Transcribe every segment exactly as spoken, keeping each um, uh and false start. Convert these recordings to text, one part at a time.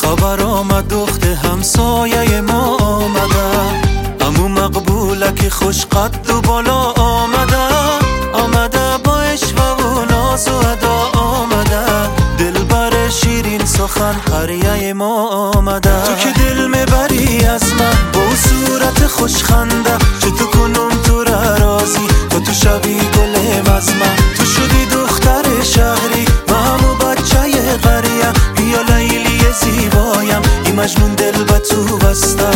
خبر آمد دخت همسایه ما آمده، امو مقبوله که خوش قد و بالا آمده، آمده با عشق و ناز و ادا آمده، دل بر شیرین سخن قریه ما آمده. تو که دل میبری از من با صورت خوشخنده، چه تو کنم تو را راضی تا تو شوی گلم از من. تو شدی دختر شهری مامو بچه قریه، بیا لیلی زیبایم این مجنون دل به تو بسته.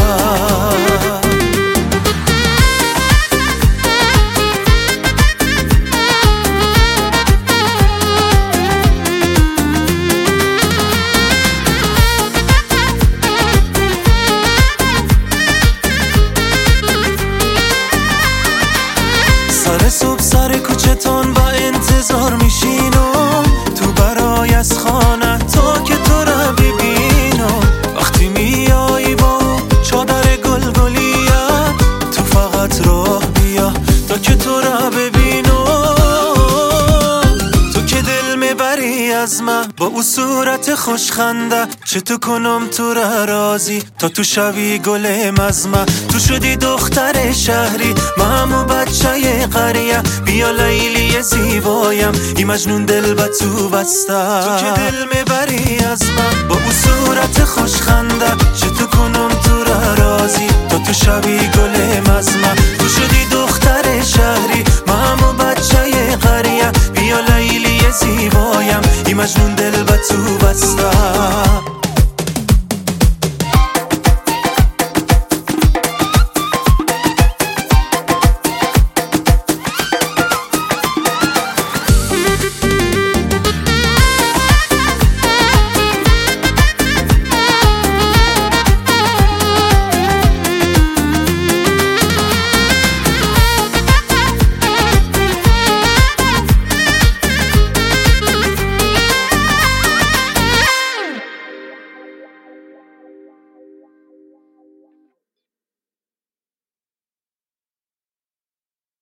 سر صبح سر کوچه تان با انتظار میشینم، تو برای از خانه تا که تو را ببینم. وقتی میایی با چادر گلگلیت، تو فقط راه بیا تا که تو را ببینم. تو که دل میبری از من با او صورت خوشخنده، چه تو کنم تو را راضی تا تو شوی گلم از من. تو شدی دختر شهری مامو بچه قریه، بیا لیلی زیبایم این مجنون دل به تو بسته. تو که دل میبری از من با او صورت خوشخنده، چه تو کنم تو را راضی تا تو شوی گلم از من. تو شدی دختر شهری مامو بچه قریه، بیا لیلی زیبایم این مجنون دل به تو بسته.